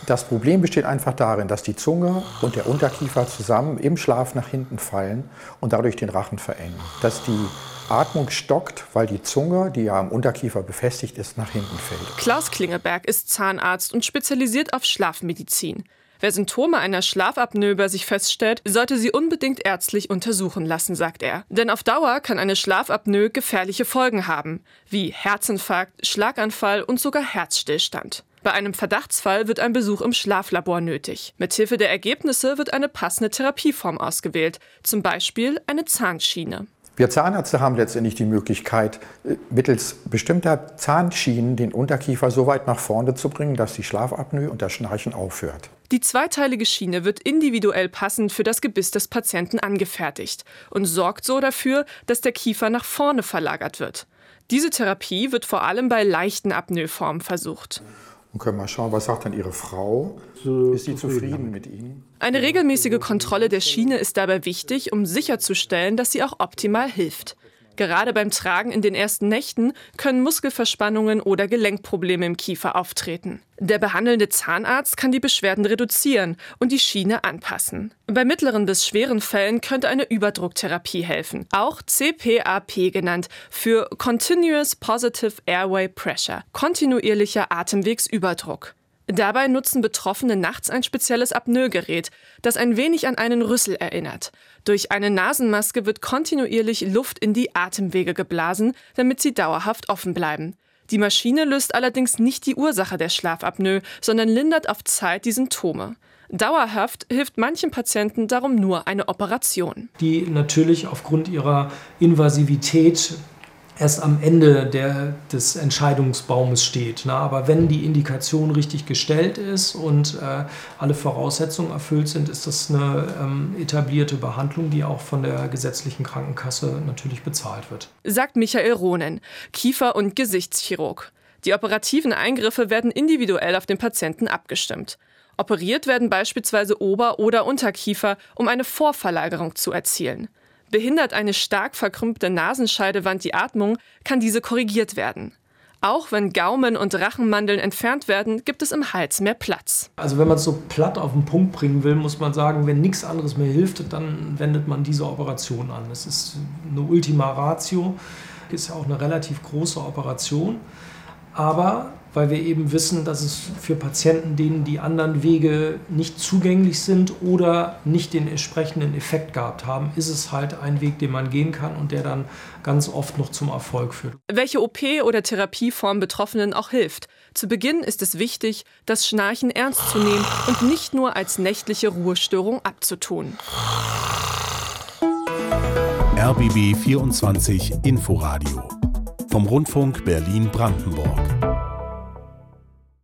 Das Problem besteht einfach darin, dass die Zunge und der Unterkiefer zusammen im Schlaf nach hinten fallen und dadurch den Rachen verengen. Dass die Atmung stockt, weil die Zunge, die ja am Unterkiefer befestigt ist, nach hinten fällt. Klaus Klingeberg ist Zahnarzt und spezialisiert auf Schlafmedizin. Wer Symptome einer Schlafapnoe bei sich feststellt, sollte sie unbedingt ärztlich untersuchen lassen, sagt er. Denn auf Dauer kann eine Schlafapnoe gefährliche Folgen haben, wie Herzinfarkt, Schlaganfall und sogar Herzstillstand. Bei einem Verdachtsfall wird ein Besuch im Schlaflabor nötig. Mithilfe der Ergebnisse wird eine passende Therapieform ausgewählt, zum Beispiel eine Zahnschiene. Wir Zahnärzte haben letztendlich die Möglichkeit, mittels bestimmter Zahnschienen den Unterkiefer so weit nach vorne zu bringen, dass die Schlafapnoe und das Schnarchen aufhört. Die zweiteilige Schiene wird individuell passend für das Gebiss des Patienten angefertigt und sorgt so dafür, dass der Kiefer nach vorne verlagert wird. Diese Therapie wird vor allem bei leichten Apnoeformen versucht. Und können wir schauen, was sagt dann Ihre Frau? Ist sie zufrieden mit Ihnen? Eine regelmäßige Kontrolle der Schiene ist dabei wichtig, um sicherzustellen, dass sie auch optimal hilft. Gerade beim Tragen in den ersten Nächten können Muskelverspannungen oder Gelenkprobleme im Kiefer auftreten. Der behandelnde Zahnarzt kann die Beschwerden reduzieren und die Schiene anpassen. Bei mittleren bis schweren Fällen könnte eine Überdrucktherapie helfen, auch CPAP genannt, für Continuous Positive Airway Pressure, kontinuierlicher Atemwegsüberdruck. Dabei nutzen Betroffene nachts ein spezielles Apnoe-Gerät, das ein wenig an einen Rüssel erinnert. Durch eine Nasenmaske wird kontinuierlich Luft in die Atemwege geblasen, damit sie dauerhaft offen bleiben. Die Maschine löst allerdings nicht die Ursache der Schlafapnoe, sondern lindert auf Zeit die Symptome. Dauerhaft hilft manchen Patienten darum nur eine Operation. Die natürlich aufgrund ihrer Invasivität erst am Ende des Entscheidungsbaumes steht. Aber wenn die Indikation richtig gestellt ist und alle Voraussetzungen erfüllt sind, ist das eine etablierte Behandlung, die auch von der gesetzlichen Krankenkasse natürlich bezahlt wird. Sagt Michael Rohnen, Kiefer- und Gesichtschirurg. Die operativen Eingriffe werden individuell auf den Patienten abgestimmt. Operiert werden beispielsweise Ober- oder Unterkiefer, um eine Vorverlagerung zu erzielen. Behindert eine stark verkrümmte Nasenscheidewand die Atmung, kann diese korrigiert werden. Auch wenn Gaumen- und Rachenmandeln entfernt werden, gibt es im Hals mehr Platz. Also wenn man es so platt auf den Punkt bringen will, muss man sagen, wenn nichts anderes mehr hilft, dann wendet man diese Operation an. Es ist eine Ultima Ratio, ist ja auch eine relativ große Operation. Aber weil wir eben wissen, dass es für Patienten, denen die anderen Wege nicht zugänglich sind oder nicht den entsprechenden Effekt gehabt haben, ist es halt ein Weg, den man gehen kann und der dann ganz oft noch zum Erfolg führt. Welche OP oder Therapieform Betroffenen auch hilft. Zu Beginn ist es wichtig, das Schnarchen ernst zu nehmen und nicht nur als nächtliche Ruhestörung abzutun. RBB 24 Inforadio vom Rundfunk Berlin-Brandenburg.